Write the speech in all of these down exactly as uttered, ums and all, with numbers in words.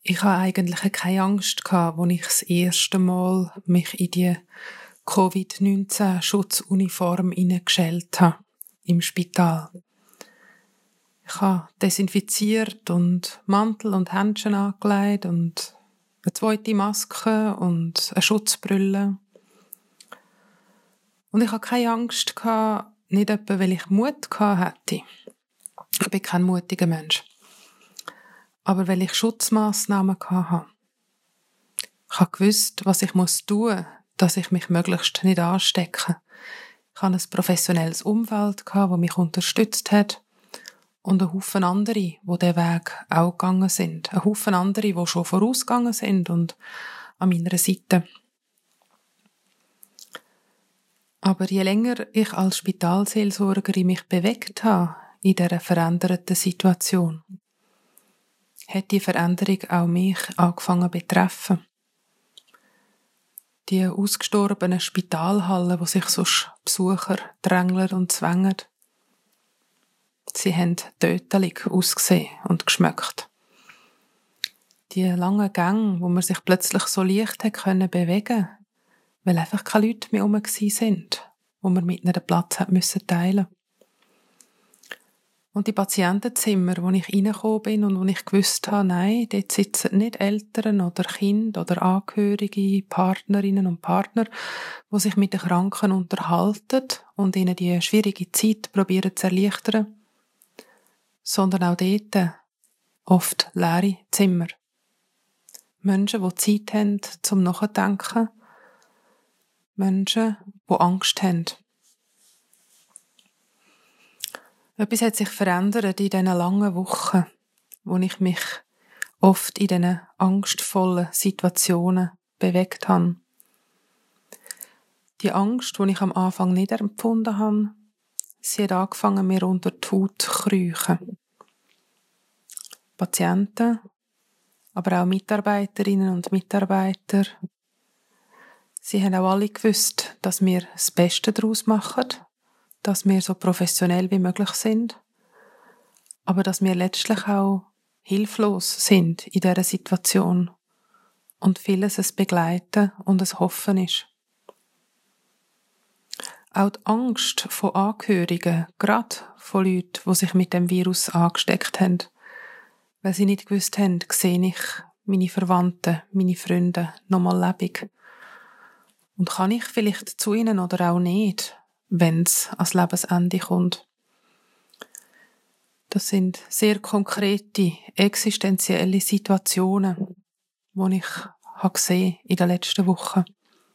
Ich hatte eigentlich keine Angst, als ich das erste Mal mich in die Covid neunzehn Schutzuniform hineingeschält habe, im Spital. Ich habe desinfiziert und Mantel und Händchen angelegt und eine zweite Maske und eine Schutzbrille. Und ich hatte keine Angst, nicht etwa, weil ich Mut hatte. Ich bin kein mutiger Mensch. Aber weil ich Schutzmassnahmen hatte. Ich habe gewusst, was ich tun muss, dass ich mich möglichst nicht anstecke. Ich hatte ein professionelles Umfeld, das mich unterstützt hat. Und ein Haufen andere, die diesen Weg auch gegangen sind. Ein Haufen andere, die schon vorausgegangen sind und an meiner Seite. Aber je länger ich als Spitalseelsorgerin mich bewegt habe in dieser veränderten Situation, hat die Veränderung auch mich angefangen zu betreffen. Die ausgestorbenen Spitalhallen, wo sich sonst Besucher drängeln und zwängen, sie haben tödlich ausgesehen und geschmeckt. Die langen Gänge, wo man sich plötzlich so leicht hat können bewegen, weil einfach keine Leute mehr herum sind, wo man mit ihnen den Platz hat müssen teilen. Und die Patientenzimmer, wo ich reingekommen bin und wo ich gewusst habe, nein, dort sitzen nicht Eltern oder Kinder oder Angehörige, Partnerinnen und Partner, die sich mit den Kranken unterhalten und ihnen die schwierige Zeit probieren zu erleichtern, sondern auch dort oft leere Zimmer. Menschen, die Zeit haben zum Nachdenken, Menschen, die Angst haben. Etwas hat sich verändert in diesen langen Wochen, wo ich mich oft in diesen angstvollen Situationen bewegt habe. Die Angst, die ich am Anfang nicht empfunden habe, sie hat angefangen, mir unter die Haut zu kriechen. Patienten, aber auch Mitarbeiterinnen und Mitarbeiter, sie haben auch alle gewusst, dass wir das Beste daraus machen, dass wir so professionell wie möglich sind, aber dass wir letztlich auch hilflos sind in dieser Situation und vieles ein Begleiten und ein Hoffen ist. Auch die Angst von Angehörigen, gerade von Leuten, die sich mit dem Virus angesteckt haben, weil sie nicht gewusst haben, sehe ich meine Verwandten, meine Freunde noch mal lebendig. Und kann ich vielleicht zu ihnen oder auch nicht, wenn es ans Lebensende kommt. Das sind sehr konkrete, existenzielle Situationen, die ich habe gesehen in den letzten Wochen.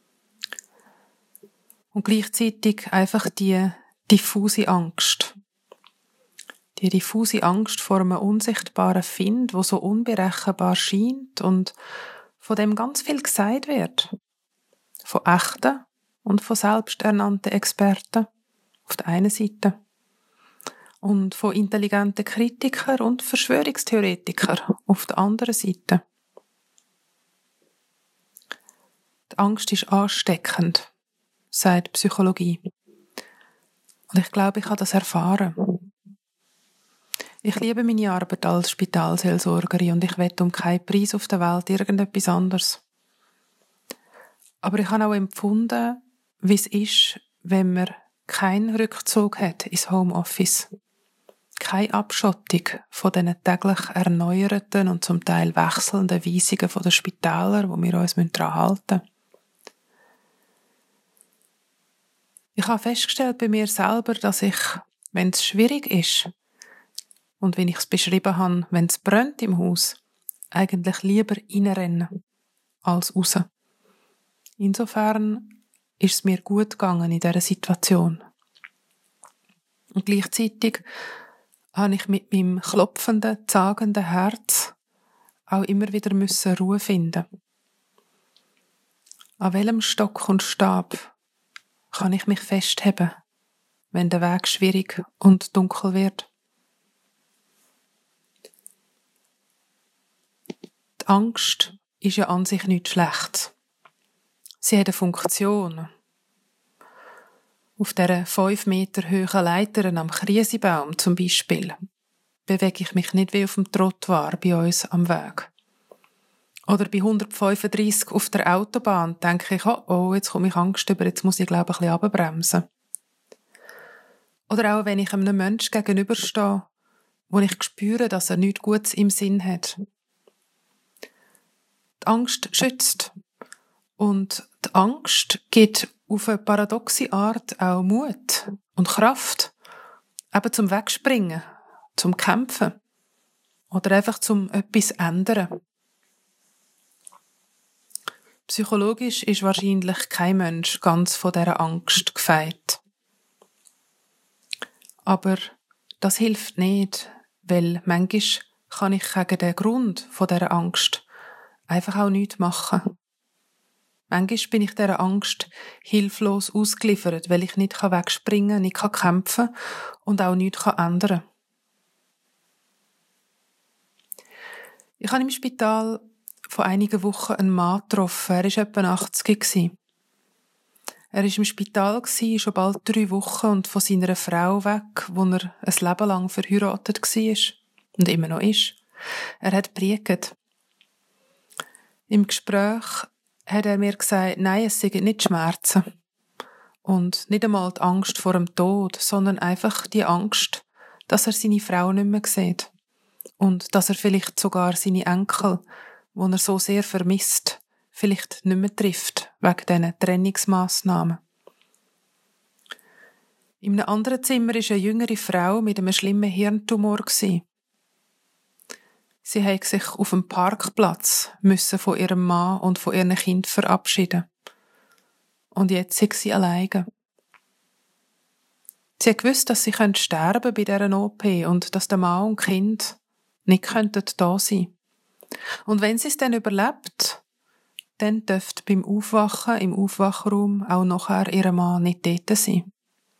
Und gleichzeitig einfach die diffuse Angst. Die diffuse Angst vor einem unsichtbaren Find, wo so unberechenbar scheint und von dem ganz viel gesagt wird. Von echten und von selbsternannten Experten auf der einen Seite und von intelligenten Kritikern und Verschwörungstheoretikern auf der anderen Seite. Die Angst ist ansteckend, sagt Psychologie. Und ich glaube, ich habe das erfahren. Ich liebe meine Arbeit als Spitalseelsorgerin und ich wette um keinen Preis auf der Welt irgendetwas anderes. Aber ich habe auch empfunden, wie es ist, wenn man keinen Rückzug hat ins Homeoffice. Keine Abschottung von diesen täglich erneuerten und zum Teil wechselnden Weisungen von den Spitälern, wo wir uns daran halten müssen. Ich habe festgestellt bei mir selber, dass ich, wenn es schwierig ist und wenn ich es beschrieben habe, wenn es brennt im Haus, eigentlich lieber reinrenne als raus. Insofern ist es mir gut gegangen in dieser Situation. Und gleichzeitig habe ich mit meinem klopfenden, zagenden Herz auch immer wieder müssen Ruhe finden. An welchem Stock und Stab kann ich mich festheben, wenn der Weg schwierig und dunkel wird? Die Angst ist ja an sich nichts Schlechtes. Sie hat eine Funktion. Auf dieser fünf Meter hohen Leiter am Krisenbaum zum Beispiel bewege ich mich nicht wie auf dem Trottoir bei uns am Weg. Oder bei hundertfünfunddreissig auf der Autobahn denke ich, oh, oh jetzt komme ich Angst über, jetzt muss ich, glaube ich, ein bisschen runterbremsen. Oder auch, wenn ich einem Menschen gegenüberstehe, wo ich spüre, dass er nichts Gutes im Sinn hat. Die Angst schützt. Und die Angst gibt auf eine paradoxe Art auch Mut und Kraft. Eben zum Wegspringen, zum Kämpfen. Oder einfach zum etwas ändern. Psychologisch ist wahrscheinlich kein Mensch ganz von dieser Angst gefeit. Aber das hilft nicht, weil manchmal kann ich gegen den Grund von dieser Angst einfach auch nichts machen. Manchmal bin ich dieser Angst hilflos ausgeliefert, weil ich nicht wegspringen kann, nicht kämpfen und auch nichts ändern kann. Ich habe im Spital vor einigen Wochen einen Mann getroffen. Er war etwa achtzig. Er war im Spital, schon bald drei Wochen und von seiner Frau weg, wo er ein Leben lang verheiratet war und immer noch ist. Er hat gepredigt. Im Gespräch hat er mir gesagt, nein, es seien nicht Schmerzen. Und nicht einmal die Angst vor dem Tod, sondern einfach die Angst, dass er seine Frau nicht mehr sieht. Und dass er vielleicht sogar seine Enkel, die er so sehr vermisst, vielleicht nicht mehr trifft, wegen diesen Trennungsmassnahmen. In einem anderen Zimmer war eine jüngere Frau mit einem schlimmen Hirntumor. Sie musste sich auf dem Parkplatz müssen von ihrem Mann und von ihren Kind verabschieden. Und jetzt ist sie alleine. Sie hat gewusst, dass sie sterben bei dieser O P und dass der Mann und Kind nicht da sein könnten. Und wenn sie es dann überlebt, dann dürfte beim Aufwachen im Aufwachraum auch nachher ihr Mann nicht dort sein.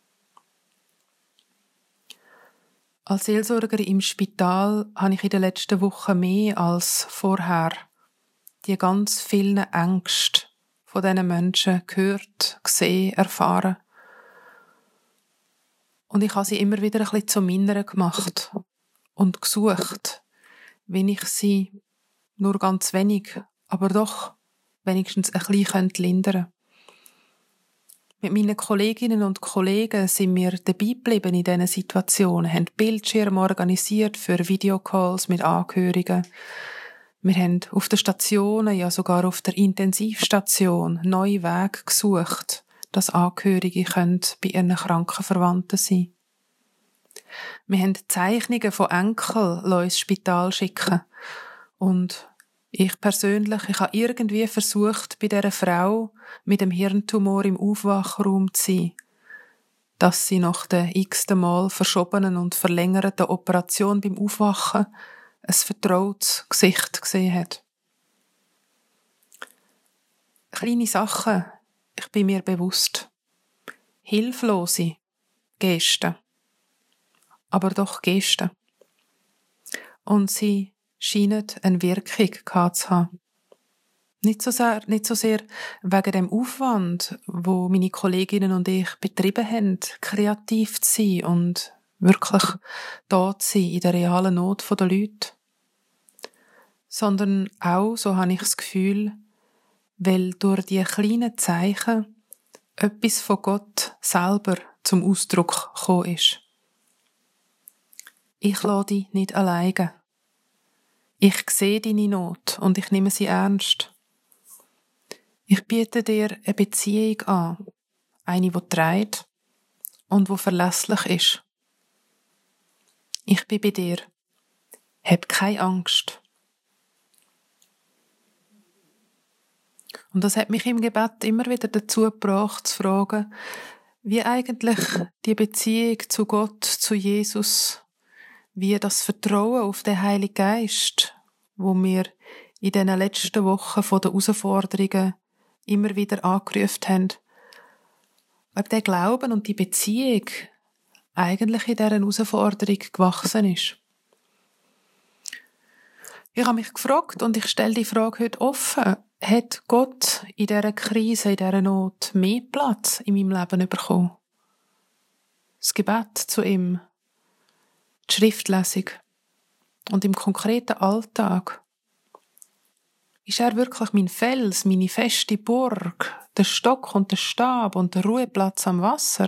Als Seelsorgerin im Spital habe ich in den letzten Wochen mehr als vorher die ganz vielen Ängste von diesen Menschen gehört, gesehen, erfahren. Und ich habe sie immer wieder ein bisschen zu meiner gemacht und gesucht, wie ich sie nur ganz wenig, aber doch wenigstens ein bisschen lindern könnte. Mit meinen Kolleginnen und Kollegen sind wir dabei geblieben in diesen Situationen, haben Bildschirme organisiert für Videocalls mit Angehörigen. Wir haben auf den Stationen, ja sogar auf der Intensivstation, neue Wege gesucht, dass Angehörige können bei ihren kranken Verwandten sein. Wir haben Zeichnungen von Enkeln ins Spital schicken. Und ich persönlich, ich habe irgendwie versucht, bei dieser Frau mit dem Hirntumor im Aufwachraum zu sein, dass sie nach der x-ten Mal verschobenen und verlängerten Operation beim Aufwachen ein vertrautes Gesicht gesehen hat. Kleine Sachen, ich bin mir bewusst. Hilflose Gesten. Aber doch Gesten. Und sie scheinen eine Wirkung gehabt zu haben. Nicht so sehr, nicht so sehr wegen dem Aufwand, wo meine Kolleginnen und ich betrieben haben, kreativ zu sein und wirklich da zu sein in der realen Not der Leute. Sondern auch, so habe ich das Gefühl, weil durch die kleinen Zeichen etwas von Gott selber zum Ausdruck gekommen ist. Ich lasse dich nicht alleine. Ich sehe deine Not und ich nehme sie ernst. Ich biete dir eine Beziehung an, eine, die trägt und die verlässlich ist. Ich bin bei dir. Hab keine Angst. Und das hat mich im Gebet immer wieder dazu gebracht, zu fragen, wie eigentlich die Beziehung zu Gott, zu Jesus, wie das Vertrauen auf den Heiligen Geist, wo wir in diesen letzten Wochen von den Herausforderungen immer wieder angerufen haben, ob der Glauben und die Beziehung eigentlich in dieser Herausforderung gewachsen ist. Ich habe mich gefragt und ich stelle die Frage heute offen, hat Gott in dieser Krise, in dieser Not mehr Platz in meinem Leben bekommen? Das Gebet zu ihm, die Schriftlesung und im konkreten Alltag. Ist er wirklich mein Fels, meine feste Burg, der Stock und der Stab und der Ruheplatz am Wasser?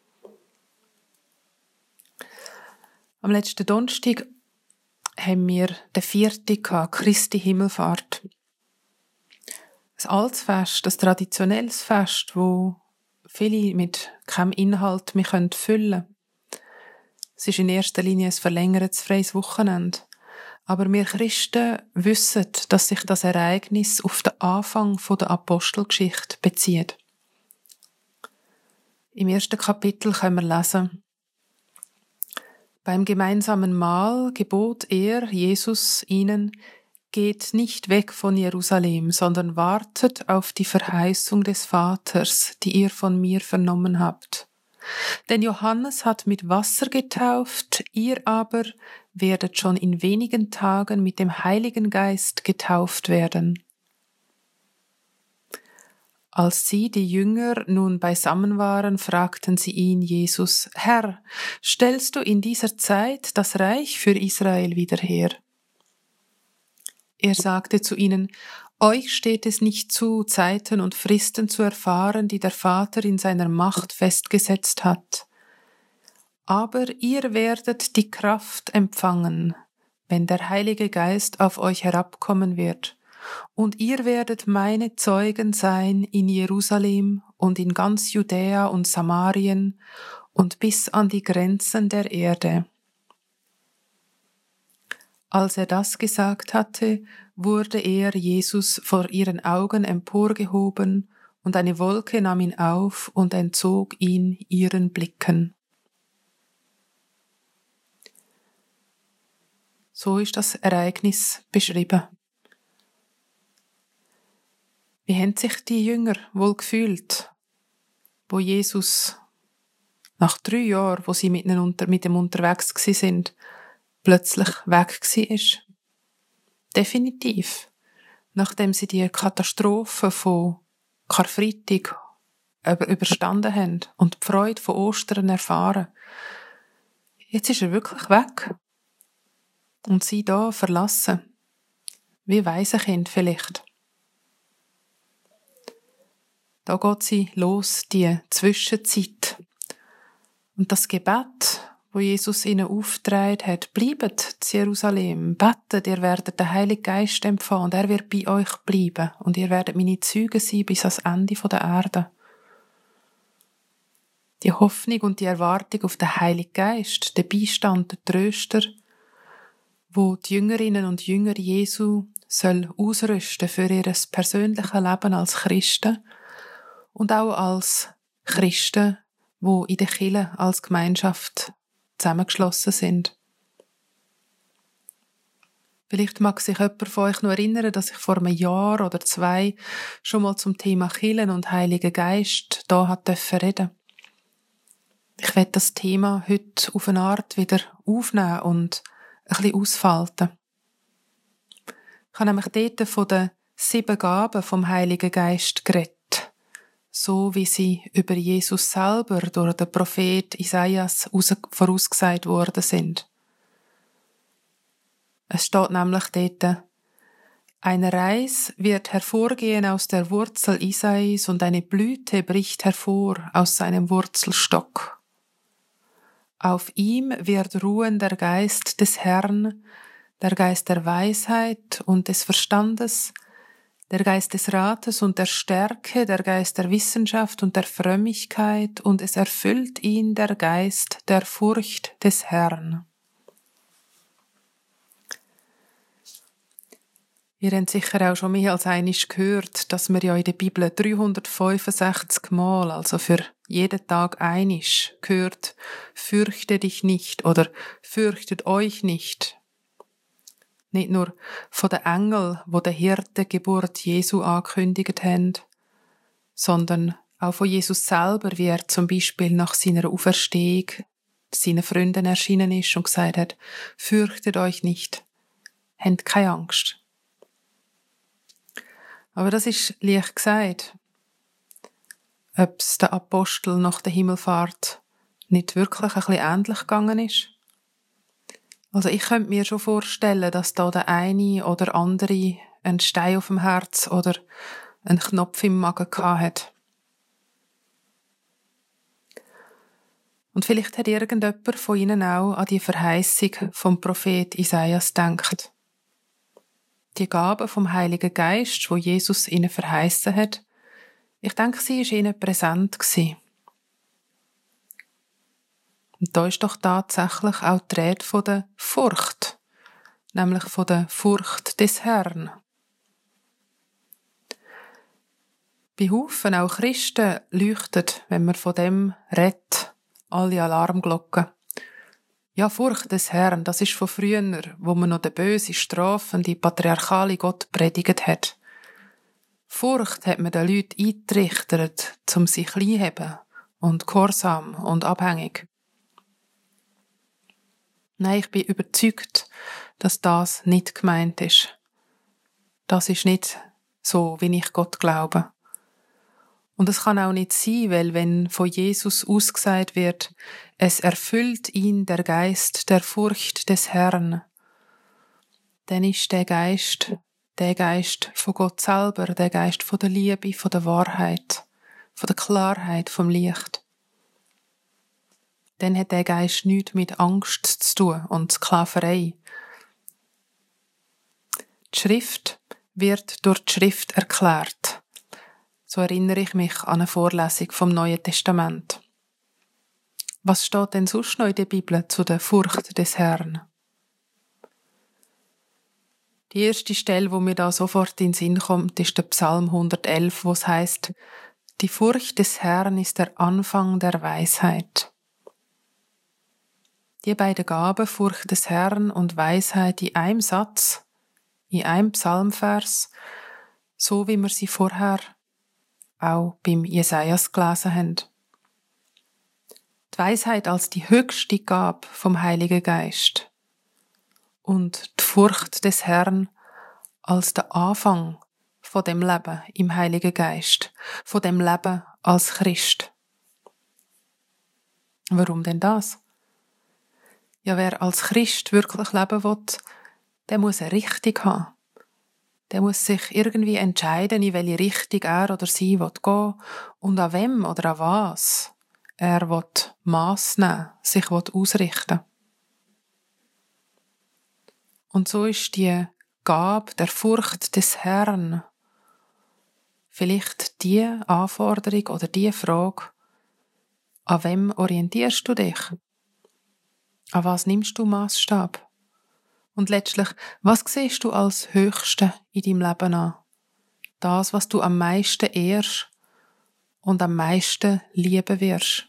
Am letzten Donnerstag haben wir den vierten gehabt, Christi Himmelfahrt. Ein altes Fest, ein traditionelles Fest, wo viele mit keinem Inhalt mehr füllen können. Es ist in erster Linie ein verlängertes freies Wochenende. Aber wir Christen wissen, dass sich das Ereignis auf den Anfang der Apostelgeschichte bezieht. Im ersten Kapitel können wir lesen: Beim gemeinsamen Mahl gebot er, Jesus, ihnen: Geht nicht weg von Jerusalem, sondern wartet auf die Verheißung des Vaters, die ihr von mir vernommen habt. Denn Johannes hat mit Wasser getauft, ihr aber werdet schon in wenigen Tagen mit dem Heiligen Geist getauft werden. Als sie, die Jünger, nun beisammen waren, fragten sie ihn, Jesus: Herr, stellst du in dieser Zeit das Reich für Israel wieder her? Er sagte zu ihnen: Euch steht es nicht zu, Zeiten und Fristen zu erfahren, die der Vater in seiner Macht festgesetzt hat. Aber ihr werdet die Kraft empfangen, wenn der Heilige Geist auf euch herabkommen wird, und ihr werdet meine Zeugen sein in Jerusalem und in ganz Judäa und Samarien und bis an die Grenzen der Erde. Als er das gesagt hatte, wurde er, Jesus, vor ihren Augen emporgehoben, und eine Wolke nahm ihn auf und entzog ihn ihren Blicken. So ist das Ereignis beschrieben. Wie haben sich die Jünger wohl gefühlt, wo Jesus nach drei Jahren, wo sie mit ihm, unter, mit ihm unterwegs gsi sind, plötzlich weg war? Definitiv. Nachdem sie die Katastrophe von Karfreitag überstanden haben und die Freude von Ostern erfahren. Jetzt ist er wirklich weg. Und sie da verlassen. Wie Waisenkind vielleicht. Da geht sie los, die Zwischenzeit. Und das Gebet, wo Jesus ihnen aufgetragen hat: Bleibt zu Jerusalem, betet, ihr werdet den Heiligen Geist empfangen und er wird bei euch bleiben und ihr werdet meine Zeugen sein bis ans Ende der Erde. Die Hoffnung und die Erwartung auf den Heiligen Geist, den Beistand, den Tröster, wo die Jüngerinnen und Jünger Jesu soll ausrüsten für ihr persönliches Leben als Christen und auch als Christen, wo in der Kirche als Gemeinschaft zusammengeschlossen sind. Vielleicht mag sich jemand von euch noch erinnern, dass ich vor einem Jahr oder zwei schon mal zum Thema Kirche und Heiligen Geist da hat dürfen reden. Ich werde das Thema heute auf eine Art wieder aufnehmen und ein bisschen ausfalten. Ich habe nämlich dort von den sieben Gaben vom Heiligen Geist geredet, so wie sie über Jesus selber durch den Prophet Isaias vorausgesagt worden sind. Es steht nämlich dort: Ein Reis wird hervorgehen aus der Wurzel Isais und eine Blüte bricht hervor aus seinem Wurzelstock. Auf ihm wird ruhen der Geist des Herrn, der Geist der Weisheit und des Verstandes, der Geist des Rates und der Stärke, der Geist der Wissenschaft und der Frömmigkeit, und es erfüllt ihn der Geist der Furcht des Herrn. Ihr habt sicher auch schon mehr als einmal gehört, dass wir ja in der Bibel dreihundertfünfundsechzig Mal, also für jeden Tag einisch, gehört: Fürchte dich nicht oder fürchtet euch nicht. Nicht nur von den Engeln, die der Hirtengeburt Jesu angekündigt haben, sondern auch von Jesus selber, wie er zum Beispiel nach seiner Auferstehung seinen Freunden erschienen ist und gesagt hat: Fürchtet euch nicht, habt keine Angst. Aber das ist leicht gesagt. Ob es den Apostel nach der Himmelfahrt nicht wirklich ein bisschen ähnlich gegangen ist? Also ich könnte mir schon vorstellen, dass da der eine oder andere einen Stein auf dem Herz oder einen Knopf im Magen hatte. Und vielleicht hat irgendjemand von Ihnen auch an die Verheißung vom Prophet Isaias gedacht. Die Gabe vom Heiligen Geist, wo Jesus ihnen verheißen hat, ich denke, sie war ihnen präsent gewesen. Und da ist doch tatsächlich auch die Rede von der Furcht, nämlich von der Furcht des Herrn. Bei Haufen auch Christen leuchtet, wenn man von dem redet, alle Alarmglocken. Ja, Furcht des Herrn, das ist von früher, wo man noch den böse, strafende, patriarchale Gott predigt hat. Furcht hat man den Leuten eingetrichtert, um sich klein zu haben und gehorsam und abhängig. Nein, ich bin überzeugt, dass das nicht gemeint ist. Das ist nicht so, wie ich Gott glaube. Und es kann auch nicht sein, weil wenn von Jesus ausgesagt wird, es erfüllt ihn der Geist der Furcht des Herrn, dann ist der Geist, der Geist von Gott selber, der Geist von der Liebe, von der Wahrheit, von der Klarheit, vom Licht. Dann hat der Geist nichts mit Angst zu tun und Sklaverei. Die Schrift wird durch die Schrift erklärt. So erinnere ich mich an eine Vorlesung vom Neuen Testament. Was steht denn sonst noch in der Bibel zu der Furcht des Herrn? Die erste Stelle, wo mir da sofort in den Sinn kommt, ist der Psalm hundertelf, wo es heisst: Die Furcht des Herrn ist der Anfang der Weisheit. Die beiden Gaben, Furcht des Herrn und Weisheit, in einem Satz, in einem Psalmvers, so wie wir sie vorher auch beim Jesajas gelesen haben. Die Weisheit als die höchste Gabe vom Heiligen Geist und die Furcht des Herrn als der Anfang von dem Leben im Heiligen Geist, von dem Leben als Christ. Warum denn das? Ja, wer als Christ wirklich leben will, der muss eine Richtung haben. Der muss sich irgendwie entscheiden, in welche Richtung er oder sie gehen will und an wem oder an was er will Mass nehmen, sich will ausrichten. Und so ist die Gabe der Furcht des Herrn vielleicht die Anforderung oder die Frage: An wem orientierst du dich? An was nimmst du Massstab? Und letztlich, was siehst du als Höchste in deinem Leben an? Das, was du am meisten ehrst und am meisten lieben wirst.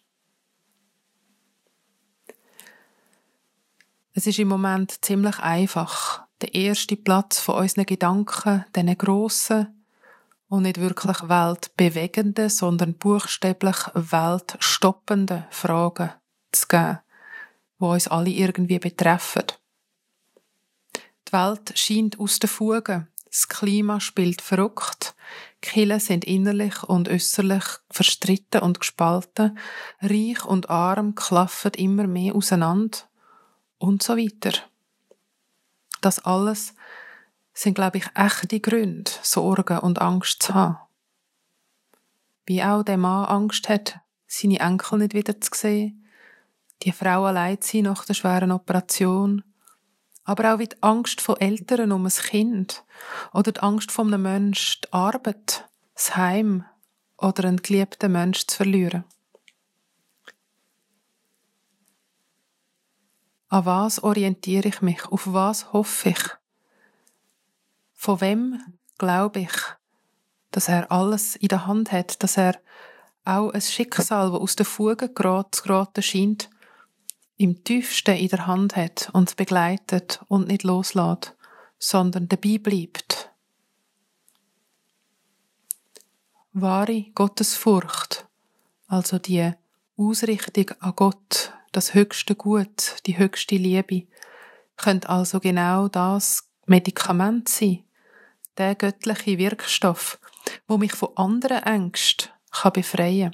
Es ist im Moment ziemlich einfach, den ersten Platz von unseren Gedanken, diesen grossen und nicht wirklich weltbewegenden, sondern buchstäblich weltstoppenden Fragen zu geben, die uns alle irgendwie betreffen. Die Welt scheint aus den Fugen. Das Klima spielt verrückt. Die Kirchen sind innerlich und äußerlich verstritten und gespalten. Reich und arm klaffen immer mehr auseinander. Und so weiter. Das alles sind, glaube ich, echte Gründe, Sorgen und Angst zu haben. Wie auch der Mann Angst hat, seine Enkel nicht wieder zu sehen, die Frau allein zu sein nach der schweren Operation, aber auch wie die Angst von Eltern um ein Kind oder die Angst von einem Menschen, die Arbeit, das Heim oder einen geliebten Menschen zu verlieren. An was orientiere ich mich? Auf was hoffe ich? Von wem glaube ich, dass er alles in der Hand hat, dass er auch ein Schicksal, das aus den Fugen zu geraten scheint, im tiefsten in der Hand hat und begleitet und nicht loslässt, sondern dabei bleibt. Wahre Gottesfurcht, also die Ausrichtung an Gott, das höchste Gut, die höchste Liebe, könnte also genau das Medikament sein, der göttliche Wirkstoff, wo mich von anderen Ängsten kann befreien kann.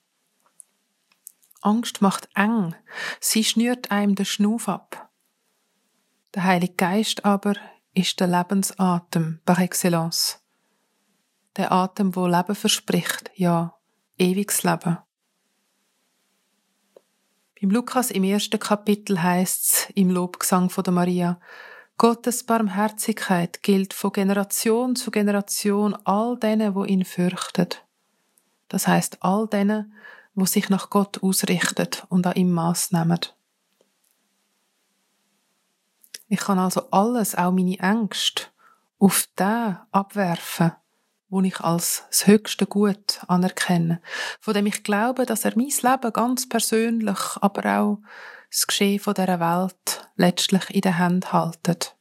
Angst macht eng, sie schnürt einem den Schnuff ab. Der Heilige Geist aber ist der Lebensatem par excellence. Der Atem, wo Leben verspricht, ja, ewiges Leben. Beim Lukas im ersten Kapitel heisst's im Lobgesang von der Maria: Gottes Barmherzigkeit gilt von Generation zu Generation all denen, wo ihn fürchten. Das heisst all denen, wo sich nach Gott ausrichten und an ihm Mass nehmen. Ich kann also alles, auch meine Ängste, auf den abwerfen, wo ich als das höchste Gut anerkenne, von dem ich glaube, dass er mein Leben ganz persönlich, aber auch das Geschehen von dieser Welt letztlich in den Händen haltet.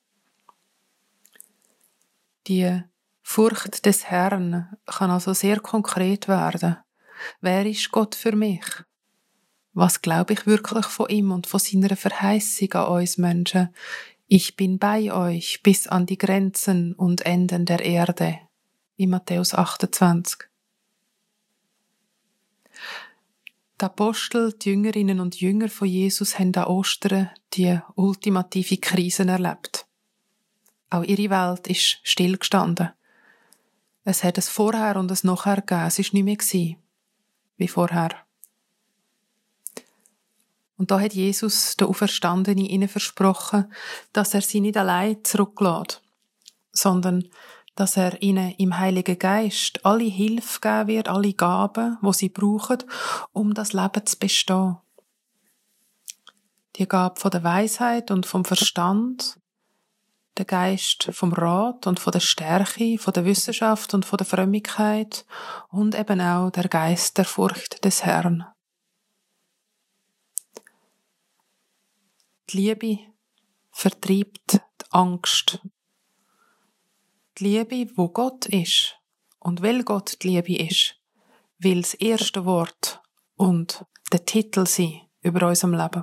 Die Furcht des Herrn kann also sehr konkret werden. Wer ist Gott für mich? Was glaube ich wirklich von ihm und von seiner Verheißung an uns Menschen? Ich bin bei euch bis an die Grenzen und Enden der Erde. In Matthäus achtundzwanzig. Die Apostel, die Jüngerinnen und Jünger von Jesus haben an Ostern die ultimative Krise erlebt. Auch ihre Welt ist stillgestanden. Es hat ein Vorher und ein Nachher gegeben. Es war nicht mehr gewesen, wie vorher. Und da hat Jesus, der Auferstandene, ihnen versprochen, dass er sie nicht allein zurücklässt, sondern dass er ihnen im Heiligen Geist alle Hilfe geben wird, alle Gaben, die sie brauchen, um das Leben zu bestehen. Die Gabe von der Weisheit und vom Verstand, der Geist vom Rat und von der Stärke, von der Wissenschaft und von der Frömmigkeit und eben auch der Geist der Furcht des Herrn. Die Liebe vertreibt die Angst. Die Liebe, wo Gott ist und weil Gott die Liebe ist, will das erste Wort und der Titel sein über unserem Leben.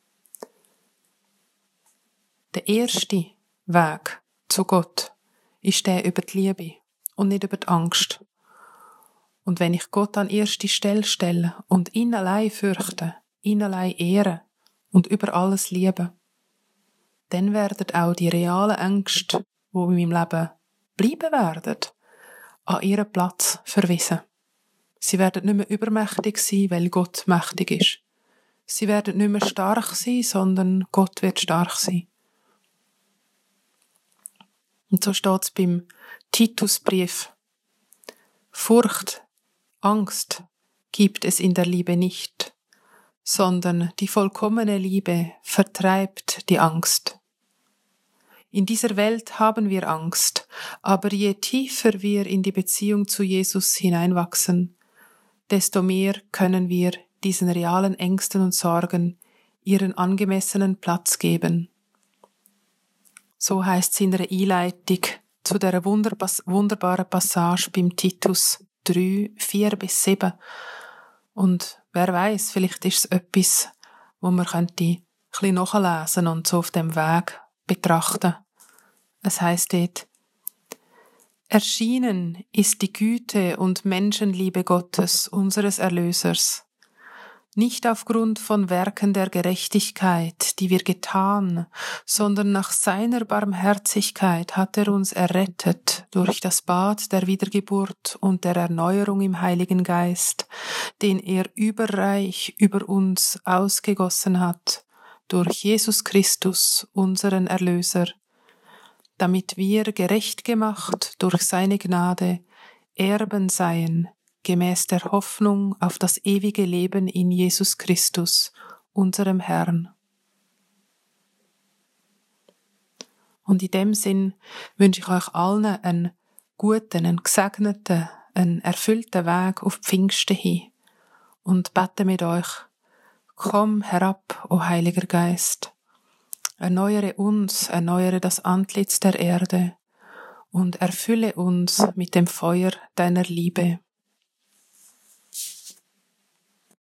Der erste Weg zu Gott ist der über die Liebe und nicht über die Angst. Und wenn ich Gott an erste Stelle stelle und ihn allein fürchte, ihn allein ehren und über alles lieben, dann werden auch die realen Ängste, die in meinem Leben bleiben werden, an ihren Platz verwiesen. Sie werden nicht mehr übermächtig sein, weil Gott mächtig ist. Sie werden nicht mehr stark sein, sondern Gott wird stark sein. Und so steht es beim Titusbrief: Furcht, Angst gibt es in der Liebe nicht, sondern die vollkommene Liebe vertreibt die Angst. In dieser Welt haben wir Angst, aber je tiefer wir in die Beziehung zu Jesus hineinwachsen, desto mehr können wir diesen realen Ängsten und Sorgen ihren angemessenen Platz geben. So heisst es in der Einleitung zu dieser wunderbaren Passage beim Titus drei, vier bis sieben. Und wer weiß, vielleicht ist es etwas, wo man könnte ein bisschen nachlesen und so auf dem Weg betrachten. Es heisst dort: Erschienen ist die Güte und Menschenliebe Gottes, unseres Erlösers, nicht aufgrund von Werken der Gerechtigkeit, die wir getan, sondern nach seiner Barmherzigkeit hat er uns errettet durch das Bad der Wiedergeburt und der Erneuerung im Heiligen Geist, den er überreich über uns ausgegossen hat, durch Jesus Christus, unseren Erlöser, damit wir gerecht gemacht durch seine Gnade Erben seien, gemäß der Hoffnung auf das ewige Leben in Jesus Christus, unserem Herrn. Und in dem Sinn wünsche ich euch allen einen guten, einen gesegneten, einen erfüllten Weg auf Pfingsten hin und bete mit euch: Komm herab, o Heiliger Geist, erneuere uns, erneuere das Antlitz der Erde und erfülle uns mit dem Feuer deiner Liebe.